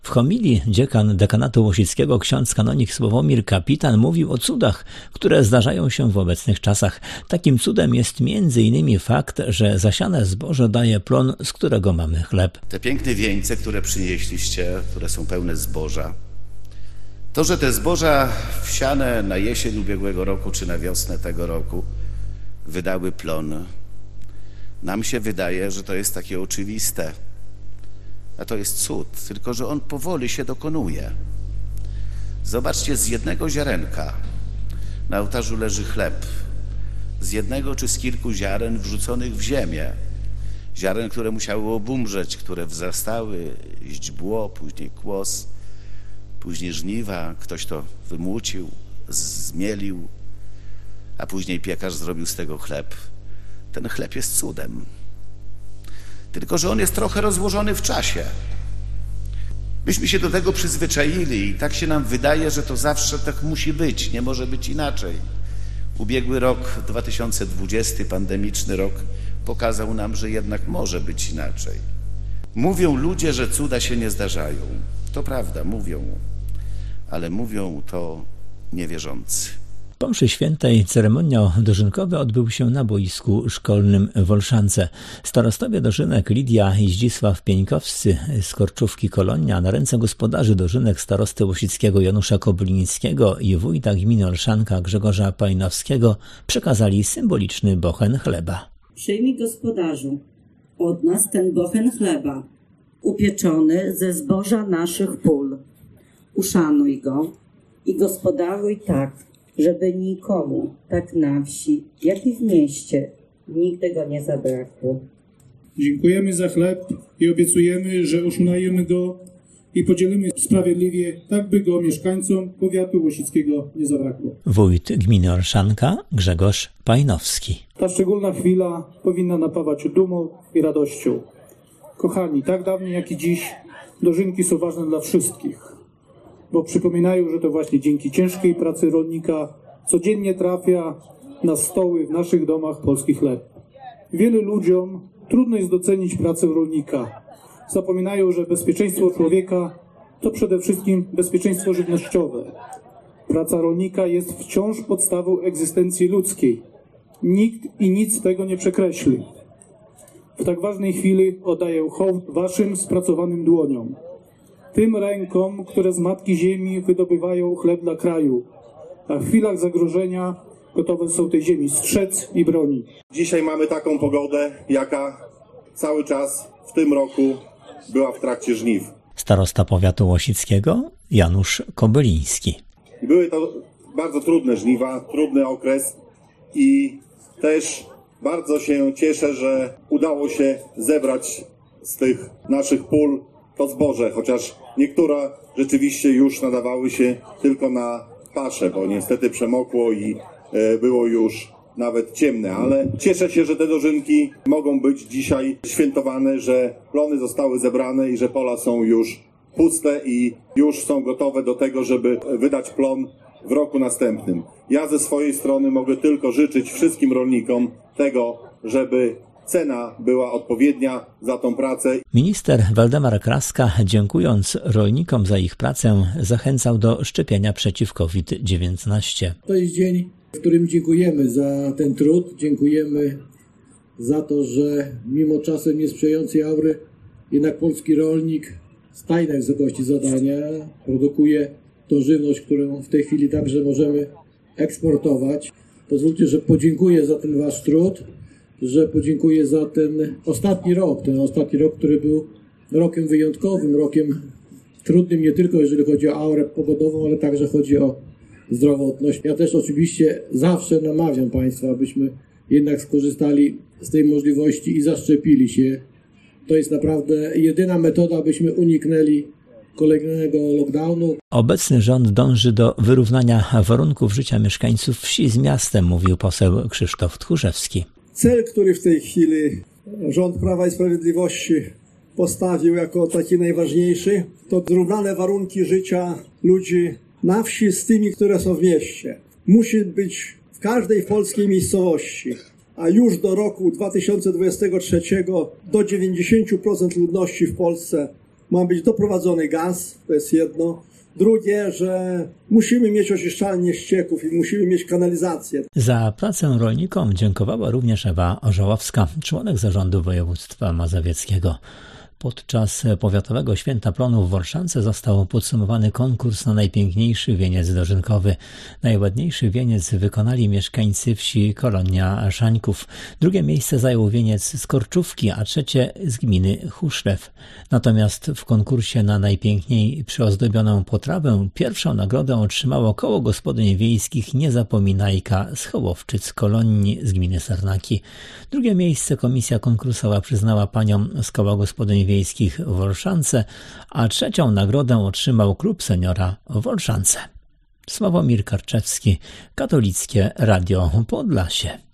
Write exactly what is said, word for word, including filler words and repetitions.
W homilii dziekan dekanatu łosickiego ksiądz kanonik Sławomir Kapitan mówił o cudach, które zdarzają się w obecnych czasach. Takim cudem jest między innymi fakt, że zasiane zboże daje plon, z którego mamy chleb. Te piękne wieńce, które przynieśliście, które są pełne zboża, to, że te zboża wsiane na jesień ubiegłego roku czy na wiosnę tego roku wydały plon, nam się wydaje, że to jest takie oczywiste. A to jest cud, tylko że on powoli się dokonuje. Zobaczcie, z jednego ziarenka na ołtarzu leży chleb. Z jednego czy z kilku ziaren wrzuconych w ziemię. Ziaren, które musiały obumrzeć, które wzrastały, źdźbło, później kłos, później żniwa. Ktoś to wymucił, zmielił, a później piekarz zrobił z tego chleb. Ten chleb jest cudem. Tylko że on jest trochę rozłożony w czasie. Myśmy się do tego przyzwyczaili i tak się nam wydaje, że to zawsze tak musi być, nie może być inaczej. Ubiegły rok, dwa tysiące dwudziesty, pandemiczny rok, pokazał nam, że jednak może być inaczej. Mówią ludzie, że cuda się nie zdarzają. To prawda, mówią, ale mówią to niewierzący. Po mszy świętej ceremoniał dożynkowy odbył się na boisku szkolnym w Olszance. Starostowie dożynek Lidia i Zdzisław Pieńkowscy z Korczówki Kolonia na ręce gospodarzy dożynek starosty łosickiego Janusza Kobylińskiego i wójta gminy Olszanka Grzegorza Pajnowskiego przekazali symboliczny bochen chleba. Przyjmij, gospodarzu, od nas ten bochen chleba, upieczony ze zboża naszych pól. Uszanuj go i gospodaruj tak, żeby nikomu, tak na wsi, jak i w mieście, nigdy go nie zabrakło. Dziękujemy za chleb i obiecujemy, że uszanujemy go i podzielimy sprawiedliwie, tak by go mieszkańcom powiatu łosickiego nie zabrakło. Wójt gminy Olszanka Grzegorz Pajnowski. Ta szczególna chwila powinna napawać dumą i radością. Kochani, tak dawniej jak i dziś dożynki są ważne dla wszystkich, bo przypominają, że to właśnie dzięki ciężkiej pracy rolnika codziennie trafia na stoły w naszych domach polski chleb. Wielu ludziom trudno jest docenić pracę rolnika. Zapominają, że bezpieczeństwo człowieka to przede wszystkim bezpieczeństwo żywnościowe. Praca rolnika jest wciąż podstawą egzystencji ludzkiej. Nikt i nic tego nie przekreśli. W tak ważnej chwili oddaję hołd waszym spracowanym dłoniom. Tym rękom, które z Matki Ziemi wydobywają chleb dla kraju, a w chwilach zagrożenia gotowe są tej ziemi strzec i bronić. Dzisiaj mamy taką pogodę, jaka cały czas w tym roku była w trakcie żniw. Starosta powiatu łosickiego Janusz Kobyliński. Były to bardzo trudne żniwa, trudny okres i też bardzo się cieszę, że udało się zebrać z tych naszych pól to zboże, chociaż niektóre rzeczywiście już nadawały się tylko na paszę, bo niestety przemokło i e, było już nawet ciemne, ale cieszę się, że te dożynki mogą być dzisiaj świętowane, że plony zostały zebrane i że pola są już puste i już są gotowe do tego, żeby wydać plon w roku następnym. Ja ze swojej strony mogę tylko życzyć wszystkim rolnikom tego, żeby cena była odpowiednia za tą pracę. Minister Waldemar Kraska, dziękując rolnikom za ich pracę, zachęcał do szczepienia przeciw COVID dziewiętnaście. To jest dzień, w którym dziękujemy za ten trud, dziękujemy za to, że mimo czasem niesprzyjającej aury, jednak polski rolnik staje na wysokości zadania, produkuje tą żywność, którą w tej chwili także możemy eksportować. Pozwólcie, że podziękuję za ten wasz trud, że podziękuję za ten ostatni rok, ten ostatni rok, który był rokiem wyjątkowym, rokiem trudnym nie tylko jeżeli chodzi o aurę pogodową, ale także chodzi o zdrowotność. Ja też oczywiście zawsze namawiam Państwa, abyśmy jednak skorzystali z tej możliwości i zaszczepili się. To jest naprawdę jedyna metoda, abyśmy uniknęli kolejnego lockdownu. Obecny rząd dąży do wyrównania warunków życia mieszkańców wsi z miastem, mówił poseł Krzysztof Tchórzewski. Cel, który w tej chwili rząd Prawa i Sprawiedliwości postawił jako taki najważniejszy, to zrównane warunki życia ludzi na wsi z tymi, które są w mieście. Musi być w każdej polskiej miejscowości, a już do roku dwa tysiące dwudziestego trzeciego do dziewięćdziesiąt procent ludności w Polsce ma być doprowadzony gaz, to jest jedno. Drugie, że musimy mieć oczyszczalnię ścieków i musimy mieć kanalizację. Za pracę rolnikom dziękowała również Ewa Orzołowska, członek zarządu województwa mazowieckiego. Podczas powiatowego święta plonu w Wolszance został podsumowany konkurs na najpiękniejszy wieniec dożynkowy. Najładniejszy wieniec wykonali mieszkańcy wsi Kolonia Szańków. Drugie miejsce zajął wieniec z Korczówki, a trzecie z gminy Chuszlew. Natomiast w konkursie na najpiękniej przyozdobioną potrawę pierwszą nagrodę otrzymało Koło Gospodyń Wiejskich Niezapominajka z Hołowczyc Kolonii z gminy Sarnaki. Drugie miejsce komisja konkursowa przyznała paniom z Koła Gospodyń Wiejskich w Wolszance, a trzecią nagrodę otrzymał Klub Seniora w Wolszance. Sławomir Karczewski, Katolickie Radio Podlasie.